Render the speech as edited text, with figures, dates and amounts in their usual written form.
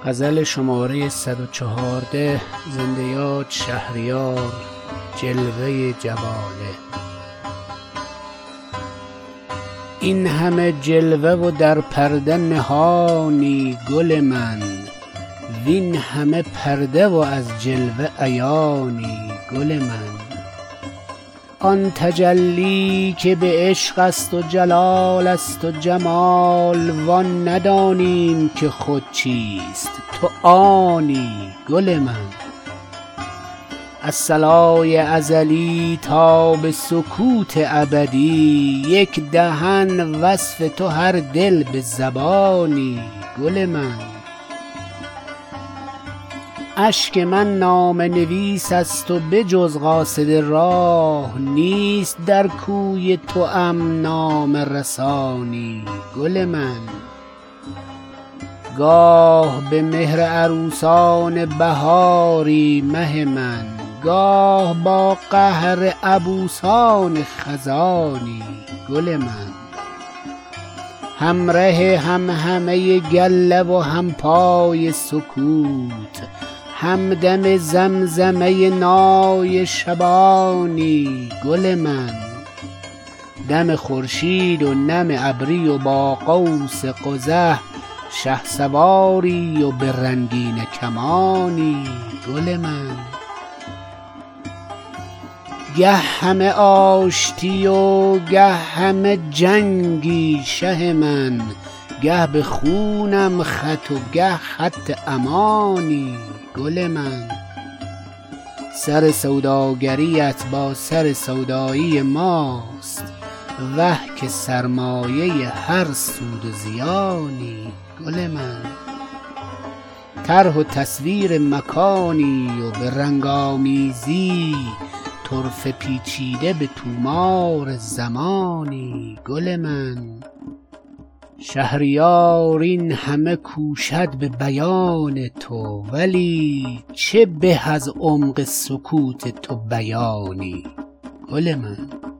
غزل شماره 114 زنده یاد شهریار جلوه جواله. این همه جلوه و در پرده نهانی گل من، وین همه پرده و از جلوه عیانی گل من. آن تجلی که به عشق است و جلال است و جمال، وان ندانیم که خود چیست تو آنی گل من. از صلای ازلی تا به سکوت ابدی، یک دهن وصف تو هر دل به زبانی گل من. اشک من نامه نویس است و به جز قاصد راه، نیست در کوی توام نامه رسانی گل من. گاه به مهر عروسان بهاری مه من، گاه با قهر عبوسان خزانی گل من. همره هم همه گله و هم پای سکوت، همدم زمزمه نای شبانی گل من. دم خورشید و نم ابری و با قوس قزح، شهسواری و به رنگین کمانی گل من. گه همه آشتی و گه همه جنگی شه من، گه به خونم خط و گه خط امانی گل من. سر سوداگریت با سر سودایی ماست، وه که سرمایه هر سود و زیانی گل من. طرح و تصویر مکانی و به رنگامیزی، طرفه پیچیده به طومار زمانی گل من. شهریار این همه کوشد به بیان تو، ولی چه به از عمق سکوت تو بیانی گل من.